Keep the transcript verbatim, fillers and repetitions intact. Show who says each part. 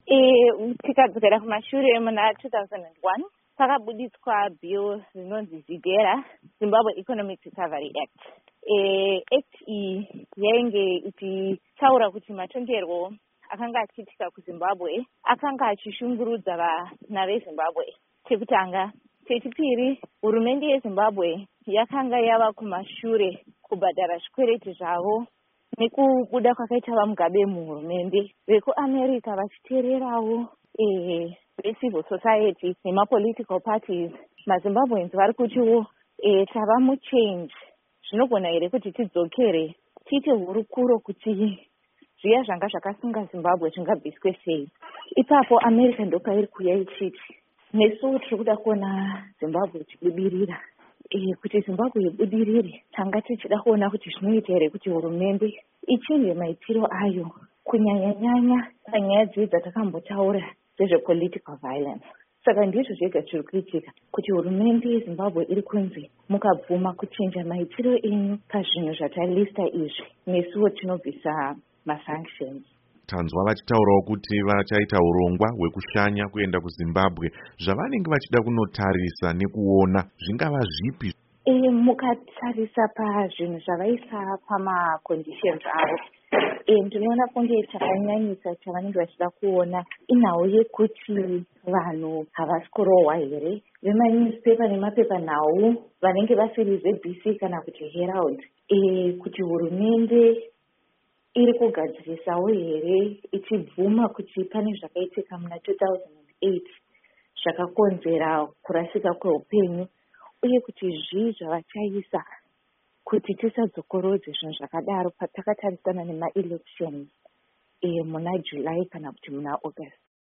Speaker 1: E tikadzokera kumashure muna two thousand one pakabudiswa bill rinonzi ZIDERA, Zimbabwe Economic Recovery Act. E act iyi yainge ichitaura kuti matongerwo akanga achiitika kuZimbabwe akanga achishungurudza vana veZimbabwe. Chekutanga. Chechipiri, hurumende yeZimbabwe yakanga yava kumashure kubhadhara zvikwereti zvavo nekubuda kwakaita vamugabe muhurumende vekuAmerica vachiteererawo eh vecivil society nemapolitical parties. MaZimbabweans vari kutiwo eh tava muchange. Zvinogona here kuti tidzokere tiite hurukuro kuti zviya zvanga zvakasunga Zimbabwe zvingabviswe sei. Ipapo America ndopairi kuuya ichiti nesu tiri kuda kuona Zimbabwe ichibudirira. E, kuti Zimbabwe ibudirire tanga tichida kuona kuti zvinoita here kuti hurumende ichinje maitiro ayo kunyanya nyanya panyaya dzi dzatakambotaura dzezvepolitical violence. Saka ndizvo zvega zviri kuitika kuti hurumende yeZimbabwe iri kunzi mukabvuma kuchinja maitiro enyu pazvinhu zvatalista izvi nesuwo tinobvisa masanctions.
Speaker 2: Tanzwa vachitaurawo kuti vachaita urongwa hwekushanya kuenda kuZimbabwe. Zvavanenge vachida kunotarisa nekuona zvingava zvipi?
Speaker 1: E, mukatarisa pazvinhu zvavaisa pamaconditions avo, e, ndinoona kunge chakanyanyisa chavanenge vachida kuona inhau yekuti vanhu havasi kurohwa here. Vemanewspaper nemapepanhau vanenge vasiri Z B C kana kuti Herald, e, kuti hurumende iri kugadzirisawo here ichibvuma kuti pane zvakaitika muna two thousand eight zvakakonzera kurasika kweupenyu, uye kuti zvii zvavachaisa kuti tisadzokorodze zvinhu zvakadaro patakatarisana nemaelections e, muna July kana kuti muna August.